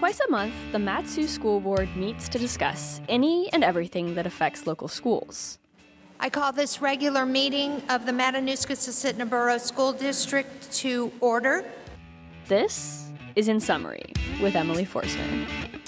Twice a month, the Mat-Su School Board meets to discuss any and everything that affects local schools. I call this regular meeting of the Matanuska-Susitna Borough School District to order. This is In Summary with Emily Forstner.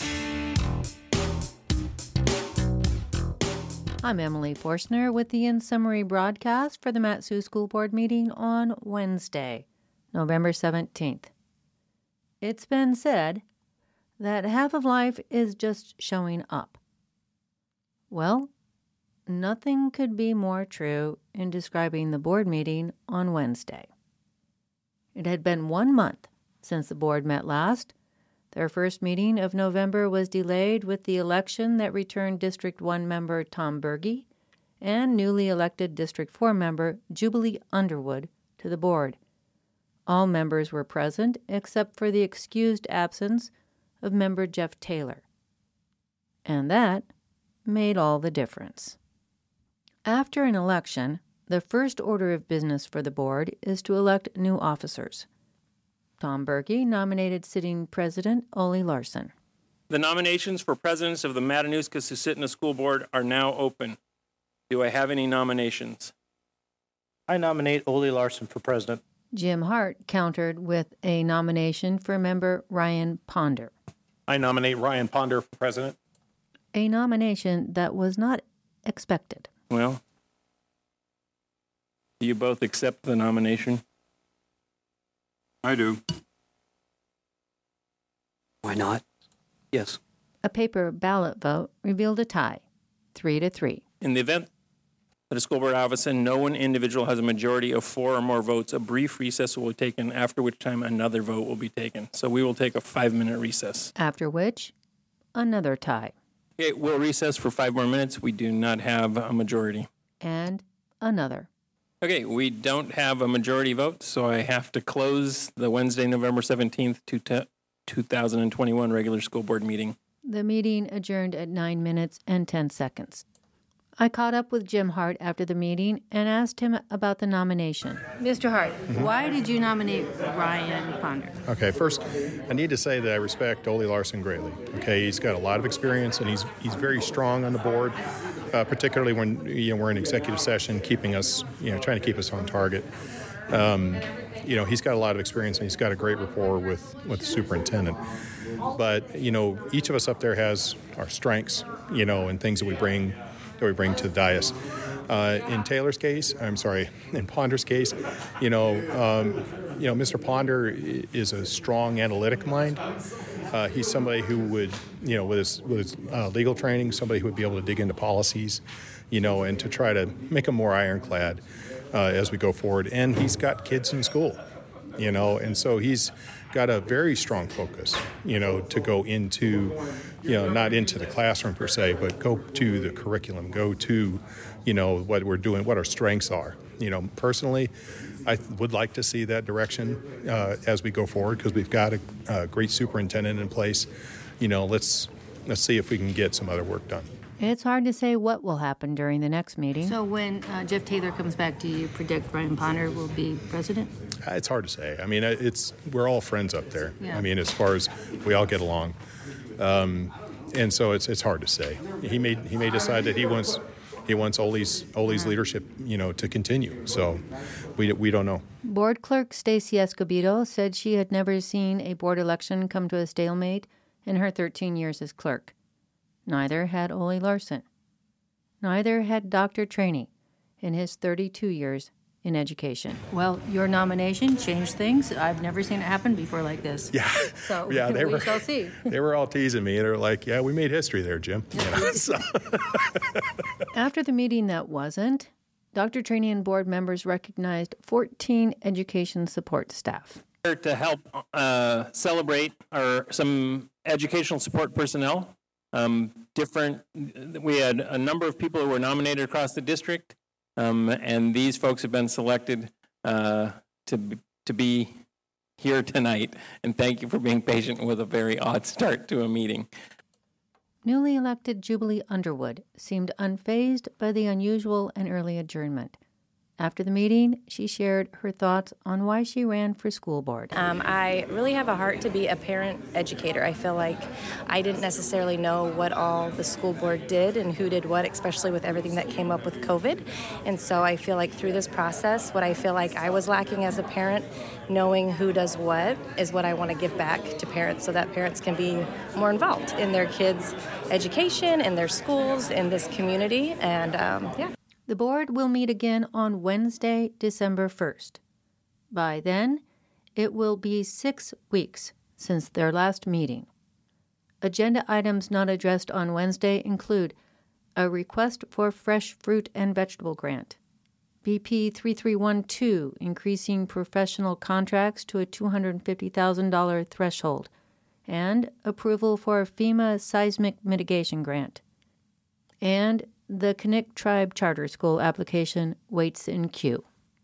I'm Emily Forstner with the In Summary broadcast for the Mat-Su School Board meeting on Wednesday, November 17th. It's been said that half of life is just showing up. Well, nothing could be more true in describing the board meeting on Wednesday. It had been 1 month since the board met last. Their first meeting of November was delayed with the election that returned District 1 member Tom Berge and newly elected District 4 member Jubilee Underwood to the board. All members were present except for the excused absence of member Jeff Taylor. And that made all the difference. After an election, the first order of business for the board is to elect new officers. Tom Berge nominated sitting President Ole Larson. The nominations for presidents of the Matanuska-Susitna School Board are now open. Do I have any nominations? I nominate Ole Larson for president. Jim Hart countered with a nomination for member Ryan Ponder. I nominate Ryan Ponder for president. A nomination that was not expected. Well, do you both accept the nomination? I do. Why not? Yes. A paper ballot vote revealed a tie, 3-3. In the event that a school board office and no one individual has a majority of 4 or more votes, a brief recess will be taken, after which time another vote will be taken. So we will take a 5-minute recess. After which, another tie. Okay, we'll recess for 5 more minutes. We do not have a majority. And another. Okay, we don't have a majority vote, so I have to close the Wednesday, November 17th, 2021 regular school board meeting. The meeting adjourned at 9 minutes and 10 seconds. I caught up with Jim Hart after the meeting and asked him about the nomination. Mr. Hart, why did you nominate Ryan Ponder? Okay, first, I need to say that I respect Ole Larson greatly. Okay, he's got a lot of experience and he's very strong on the board, particularly when we're in executive session, keeping us, trying to keep us on target. He's got a lot of experience and he's got a great rapport with the superintendent. But each of us up there has our strengths, and things that we bring to the dais. In Ponder's case, Mr. Ponder is a strong analytic mind. He's somebody who would, with his legal training, somebody who would be able to dig into policies, and to try to make them more ironclad as we go forward. And he's got kids in school, and so he's got a very strong focus, to go into, not into the classroom per se, but go to the curriculum, go to, what we're doing, what our strengths are. Personally, I would like to see that direction as we go forward because we've got a great superintendent in place. Let's see if we can get some other work done. It's hard to say what will happen during the next meeting. So when Jeff Taylor comes back, do you predict Ryan Ponder will be president? It's hard to say. I mean, we're all friends up there. Yeah. I mean, as far as we all get along, and so it's hard to say. He may decide that he wants Ole's leadership, to continue. So we don't know. Board Clerk Stacey Escobedo said she had never seen a board election come to a stalemate in her 13 years as clerk. Neither had Ole Larson. Neither had Dr. Trainey in his 32 years in education. Well, your nomination changed things. I've never seen it happen before like this. Yeah. So yeah, we shall see. They were all teasing me. They're like, yeah, we made history there, Jim. So. After the meeting that wasn't, Dr. Trainey and board members recognized 14 education support staff. To help celebrate some educational support personnel. We had a number of people who were nominated across the district, and these folks have been selected to be here tonight. And thank you for being patient with a very odd start to a meeting. Newly elected Jubilee Underwood seemed unfazed by the unusual and early adjournment. After the meeting, she shared her thoughts on why she ran for school board. I really have a heart to be a parent educator. I feel like I didn't necessarily know what all the school board did and who did what, especially with everything that came up with COVID. And so I feel like through this process, what I feel like I was lacking as a parent, knowing who does what, is what I want to give back to parents so that parents can be more involved in their kids' education, in their schools, in this community, and yeah. The board will meet again on Wednesday, December 1st. By then, it will be 6 weeks since their last meeting. Agenda items not addressed on Wednesday include a request for fresh fruit and vegetable grant, BP 3312 increasing professional contracts to a $250,000 threshold, and approval for FEMA seismic mitigation grant. And the Knik Tribe Charter School application waits in queue.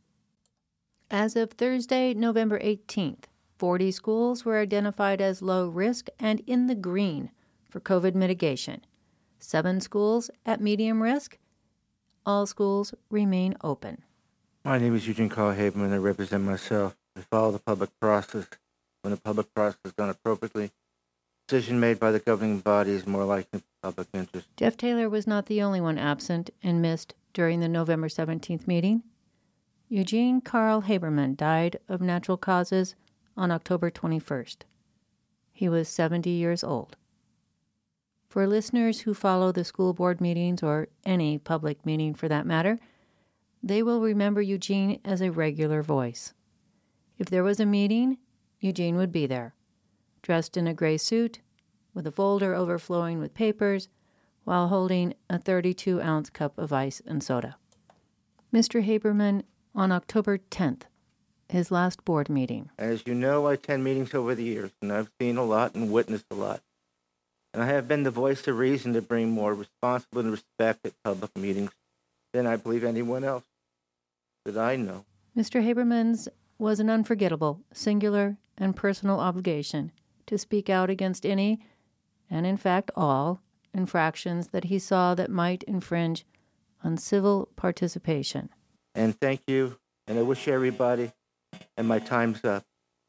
As of Thursday, November 18th, 40 schools were identified as low risk and in the green for COVID mitigation. 7 schools at medium risk. All schools remain open. My name is Eugene Carl Haberman. I represent myself. I follow the public process. When the public process is done appropriately, decision made by the governing body is more likely in public interest. Jeff Taylor was not the only one absent and missed during the November 17th meeting. Eugene Carl Haberman died of natural causes on October 21st. He was 70 years old. For listeners who follow the school board meetings, or any public meeting for that matter, they will remember Eugene as a regular voice. If there was a meeting, Eugene would be there, dressed in a gray suit, with a folder overflowing with papers, while holding a 32-ounce cup of ice and soda. Mr. Haberman, on October 10th, his last board meeting. As you know, I attend meetings over the years, and I've seen a lot and witnessed a lot. And I have been the voice of reason to bring more responsibility and respect at public meetings than I believe anyone else that I know. Mr. Haberman's was an unforgettable, singular, and personal obligation to speak out against any, and in fact all, infractions that he saw that might infringe on civil participation. And thank you, and I wish everybody, and my time's up.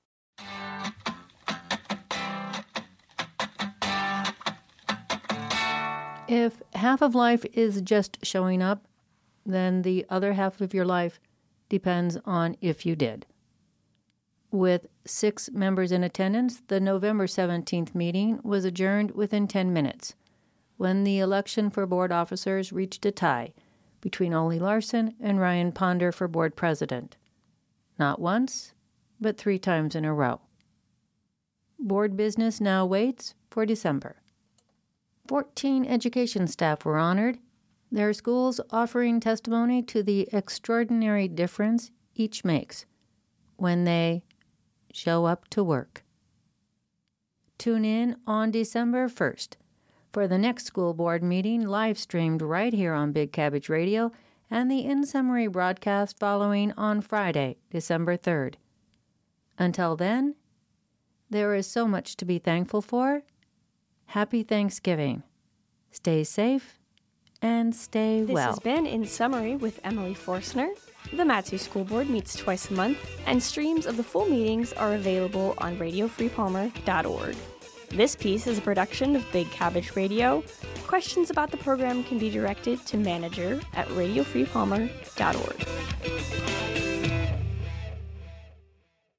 If half of life is just showing up, then the other half of your life depends on if you did. With 6 members in attendance, the November 17th meeting was adjourned within 10 minutes, when the election for board officers reached a tie between Ole Larson and Ryan Ponder for board president. Not once, but 3 times in a row. Board business now waits for December. 14 education staff were honored, their schools offering testimony to the extraordinary difference each makes when they show up to work. Tune in on December 1st for the next school board meeting, live streamed right here on Big Cabbage Radio, and the In Summary broadcast following on Friday, December 3rd. Until then, there is so much to be thankful for. Happy Thanksgiving. Stay safe and stay well. This has been In Summary with Emily Forstner. The Mat-Su School Board meets twice a month, and streams of the full meetings are available on radiofreepalmer.org. This piece is a production of Big Cabbage Radio. Questions about the program can be directed to manager@radiofreepalmer.org.